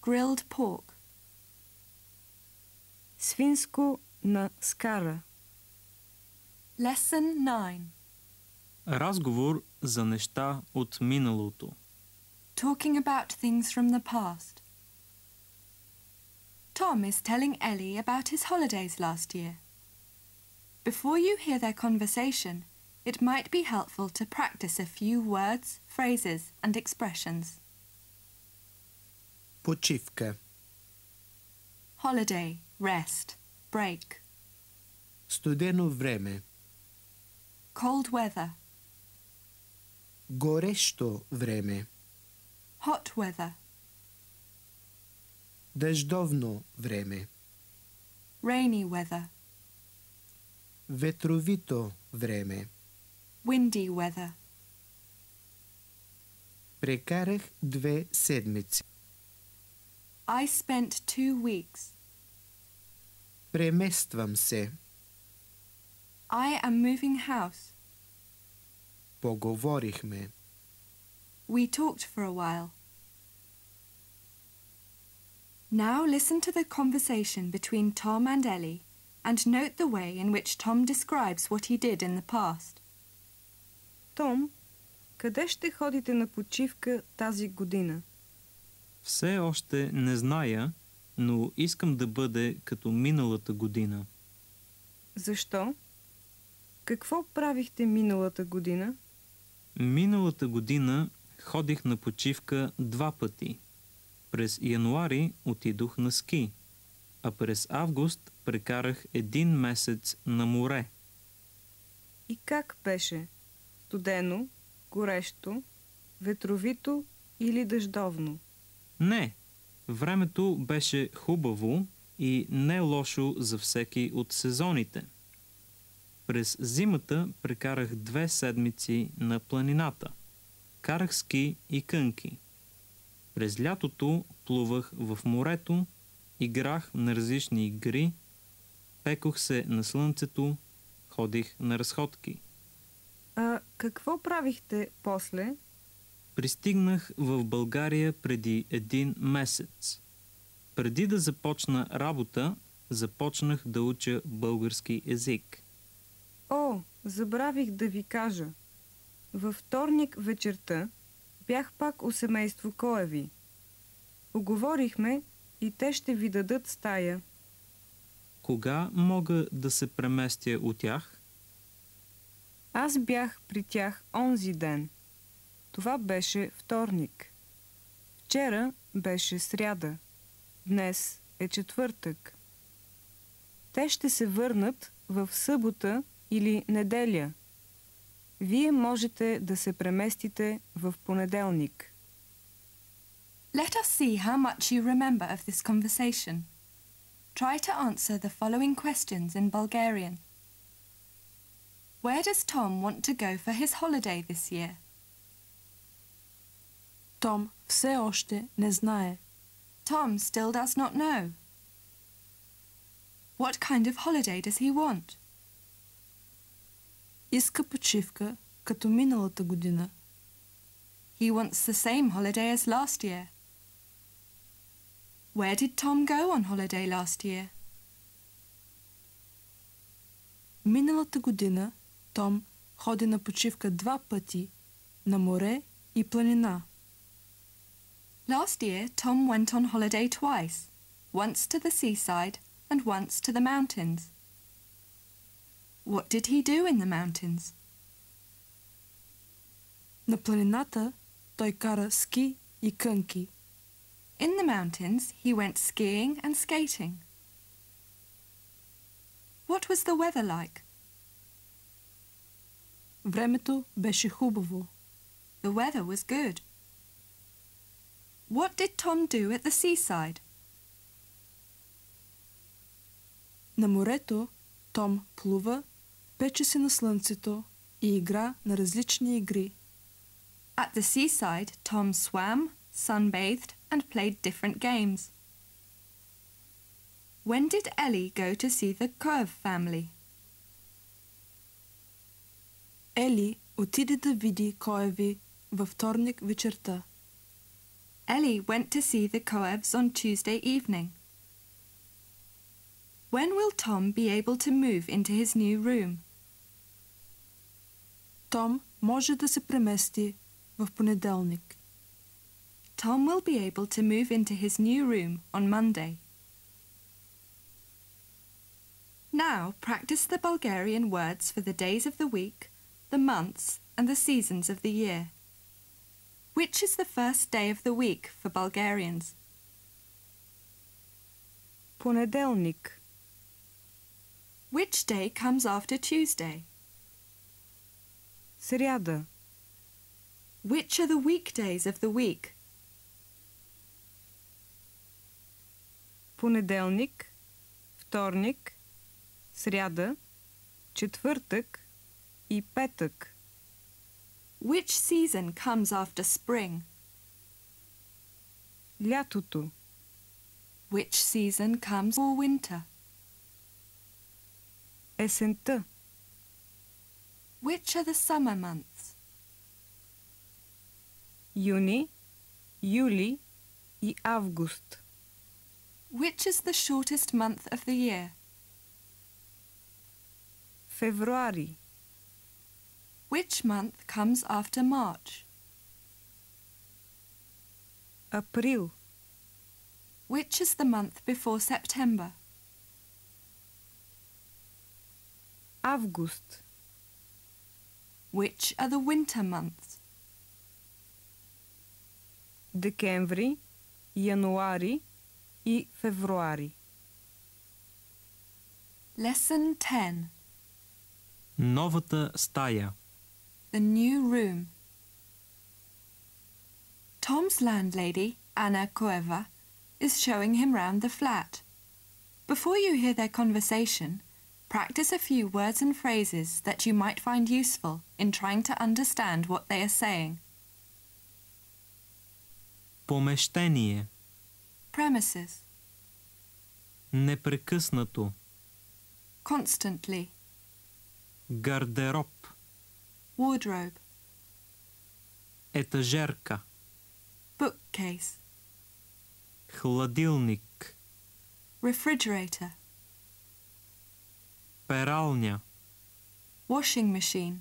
grilled pork. Свинско на скара. Lesson 9. Разговор за неща от миналото. Talking about things from the past. Tom is telling Ellie about his holidays last year. Before you hear their conversation, it might be helpful to practice a few words, phrases and expressions. Почивка. Holiday, rest, break. Студено време. Cold weather, Горещо време. hot weather, Дъждовно време. rainy weather, Ветровито време. windy weather. Прекарах 2 седмици. I spent 2 weeks. Премествам се. I am moving house. Поговорихме. We talked for a while. Now listen to the conversation between Tom and Ellie and note the way in which Tom describes what he did in the past. Том, къде ще ходите на почивка тази година? Все още не зная, но искам да бъде като миналата година. Защо? Какво правихте миналата година? Миналата година ходих на почивка 2 пъти. През януари отидох на ски, а през август прекарах 1 месец на море. И как беше? Студено, горещо, ветровито или дъждовно? Не, времето беше хубаво и не лошо за всеки от сезоните. През зимата прекарах 2 седмици на планината. Карах ски и кънки. През лятото плувах в морето, играх на различни игри, пекох се на слънцето, ходих на разходки. А какво правихте после? Пристигнах в България преди 1 месец. Преди да започна работа, започнах да уча български език. О, забравих да ви кажа. Във вторник вечерта бях пак у семейство Коеви. Уговорихме и те ще ви дадат стая. Кога мога да се преместя от тях? Аз бях при тях онзи ден. Това беше вторник. Вчера беше сряда. Днес е четвъртък. Те ще се върнат в събота или неделя. Вие можете да се преместите в понеделник. Let us see how much you remember of this conversation. Try to answer the following questions in Bulgarian. Where does Tom want to go for his holiday this year? Том все още не знае. Tom still does not know. What kind of holiday does he want? Иска почивка като миналата година. He wants the same holiday as last year. Where did Tom go on holiday last year? Миналата година Том ходи на почивка 2 пъти на море и планина. Last year, Tom went on holiday twice, once to the seaside and once to the mountains. What did he do in the mountains? На планината той кара ски и кънки. In the mountains, he went skiing and skating. What was the weather like? Времето беше хубаво. The weather was good. What did Tom do at the seaside? На морето Том плува, пече се на слънцето и игра на различни игри. At the seaside, Tom swam, sunbathed and played different games. When did Ellie go to see the Koev family? Ели отиде да види Коеви във вторник вечерта. Ellie went to see the Koevs on Tuesday evening. When will Tom be able to move into his new room? Том може да се премести в понеделник. Tom will be able to move into his new room on Monday. Now practice the Bulgarian words for the days of the week, the months and the seasons of the year. Which is the first day of the week for Bulgarians? Понеделник. Which day comes after Tuesday? Сряда. Which are the weekdays of the week? Понеделник, вторник, сряда, четвъртък и петък. Which season comes after spring? Лятото. Which season comes for winter? Есента. Which are the summer months? Юни, юли и август. Which is the shortest month of the year? Февруари. Which month comes after March? Април. Which is the month before September? Август. Which are the winter months? Декември, януари и февруари. Lesson 10. Новата стая. The new room. Tom's landlady, Anna Koeva, is showing him round the flat. Before you hear their conversation, practice a few words and phrases that you might find useful in trying to understand what they are saying. Помещение. Premises. Непрекъснато. Constantly. Гардероб. Wardrobe. Етажерка. Bookcase. Хладилник. Refrigerator. Пералня. Washing machine.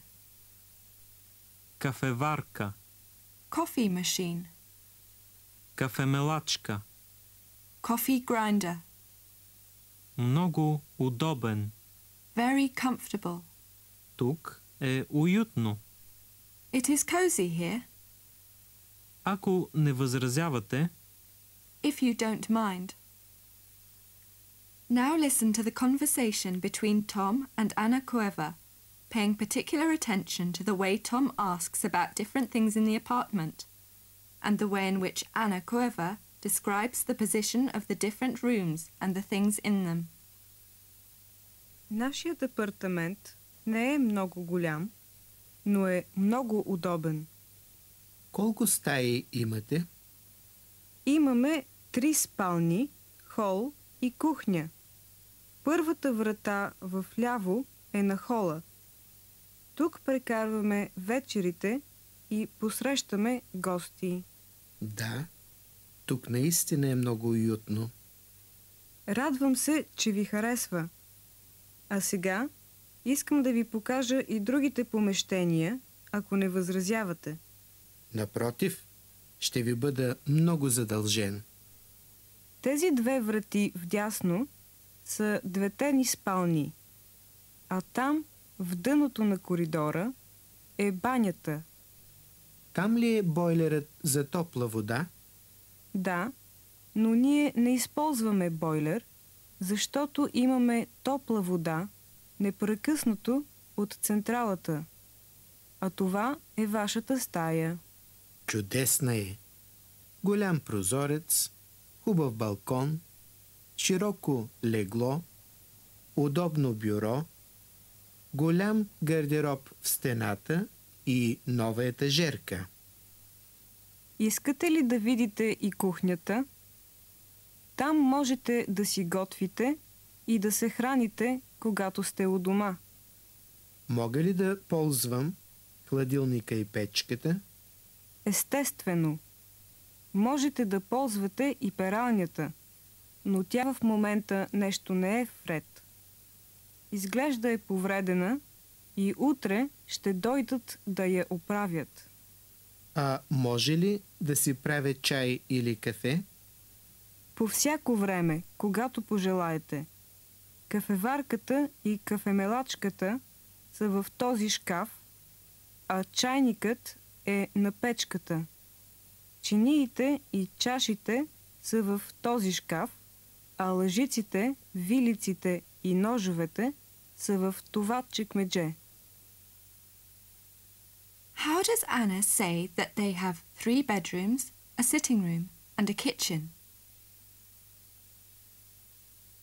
Кафеварка. Coffee machine. Кафемелачка. Coffee grinder. Много удобен. Very comfortable. Тук е уютно. It is cozy here, Ако не възразявате, if you don't mind. Now listen to the conversation between Tom and Anna Koeva, paying particular attention to the way Tom asks about different things in the apartment, and the way in which Anna Koeva describes the position of the different rooms and the things in them. Нашият апартамент не е много голям, но е много удобен. Колко стаи имате? Имаме 3 спални, хол и кухня. Първата врата в ляво е на хола. Тук прекарваме вечерите и посрещаме гости. Да, тук наистина е много уютно. Радвам се, че ви харесва. А сега искам да ви покажа и другите помещения, ако не възразявате. Напротив, ще ви бъда много задължен. Тези 2 врати вдясно са 2 ни спални, а там, в дъното на коридора, е банята. Там ли е бойлерът за топла вода? Да, но ние не използваме бойлер, защото имаме топла вода непрекъснато от централата. А това е вашата стая. Чудесна е. Голям прозорец, хубав балкон, широко легло, удобно бюро, голям гардероб в стената и нова етажерка. Искате ли да видите и кухнята? Там можете да си готвите и да се храните, когато сте у дома. Мога ли да ползвам хладилника и печката? Естествено. Можете да ползвате и пералнята, но тя в момента нещо не е вред. Изглежда е повредена и утре ще дойдат да я оправят. А може ли да си правя чай или кафе? По всяко време, когато пожелаете. Кафеварката и кафемелачката са в този шкаф, а чайникът е на печката. Чиниите и чашите са в този шкаф, а лъжиците, вилиците и ножовете са в това чекмедже. How does Anna say that they have 3 bedrooms, a sitting room and a kitchen?